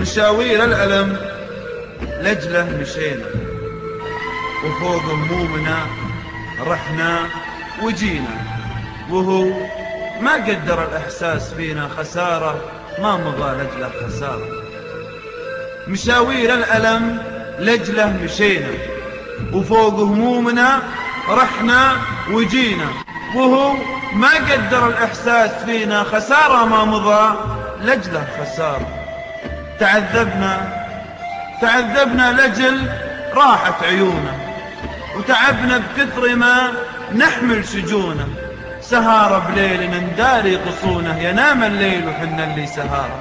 مشاوير الألم لجله مشينا، وفوق همومنا رحنا وجينا، وهو ما قدر الإحساس فينا خسارة، ما مضى لجله خسارة. مشاوير الألم لجله مشينا، وفوق همومنا رحنا وجينا، وهو ما قدر الإحساس فينا خسارة، ما مضى لجله خسارة. تعذبنا لجل راحت عيونه، وتعبنا بكثر ما نحمل شجونه، سهارة بليل نداري غصونه، ينام الليل وحنا اللي سهارة.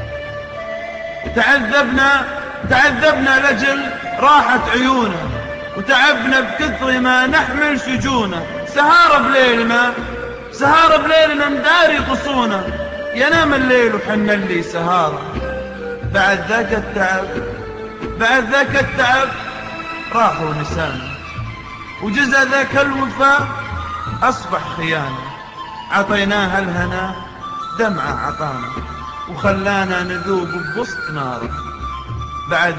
تعذبنا لجل راحت عيونه، وتعبنا بكثر ما نحمل شجونه، سهارة بليل نداري غصونه، ينام الليل وحنا اللي سهارة. بعد ذاك التعب راحوا نسانا، وجزى ذاك الوفاء أصبح خيانة، عطيناها الهنا دمعة عطانا، وخلانا نذوب بوسط ناره. بعد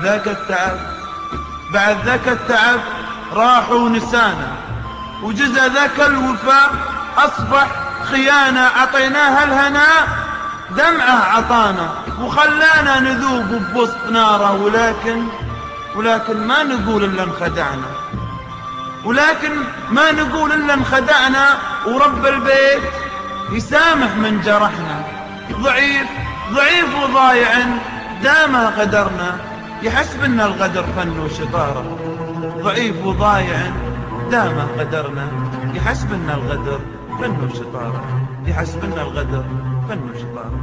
ذاك التعب راحوا نسانا، وجزى ذاك الوفاء أصبح خيانة، عطيناها الهنا دمعة عطانا، وخلانا نذوب بوسط ناره. ولكن ما نقول إلا انخدعنا، ورب البيت يسامح من جرحنا. ضعيف وضايع داما قدرنا، يحسبنا الغدر فن وشطارة. ضعيف وضايع داما قدرنا، يحسبنا الغدر فن وشطارة، يحسبنا الغدر فن وشطارة.